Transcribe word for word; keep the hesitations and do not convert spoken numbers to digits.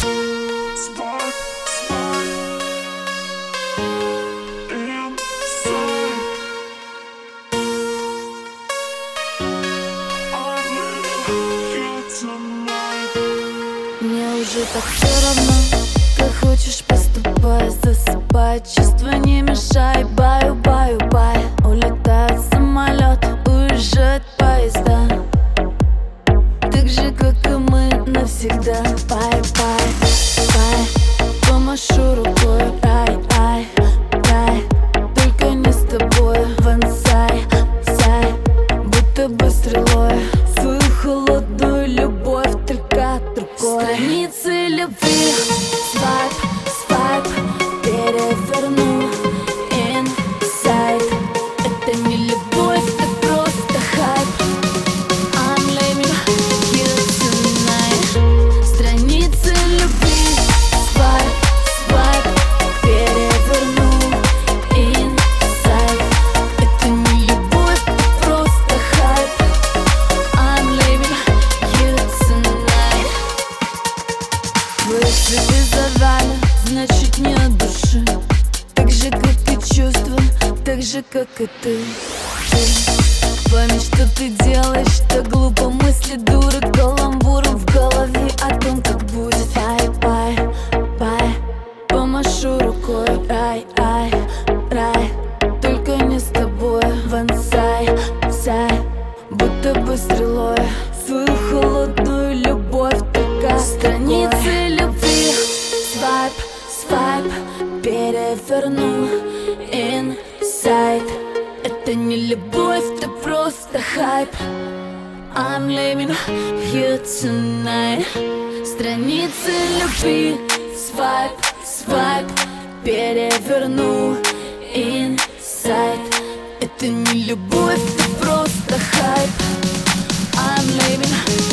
Swipe, swipe, inside. I'm living here tonight. Мне уже так все равно, как хочешь поступай. Засыпай, чувства не мешай. Баю, баю, бай. Улетает самолет, уезжает поезда. Так же, как и мы навсегда. Бай, бай, бай. Помашу рукой, рай, ай, рай. Только не с тобой, вансай, сай. Будто бы стрелой свою холодную любовь только от другой страницы любви. Свайп, свайп, переверну инсайд. Это не любовь, это просто хайп. I'm living here tonight. Страницы любви. Свайп, свайп, переверну инсайд. Это не любовь, это просто хайп. I'm living here tonight. Твои цветы завяли, значит не от души. Так же, как и чувства, так же, как и ты. Ты память, что ты делаешь, так глупо. Мысли дуры, каламбуры в голове о том, как будет. Ай, бай, бай. Помашу рукой, рай, ай, рай. Только не с тобой, вансай, сай. Будто бы стрелой свою холодную любовь только страницы любви. Свайп, свайп, переверну инсайд. Это не любовь, это просто хайп. I'm living here tonight. Страницы любви. Свайп, свайп, переверну инсайд. Это не любовь, это просто хайп. I'm living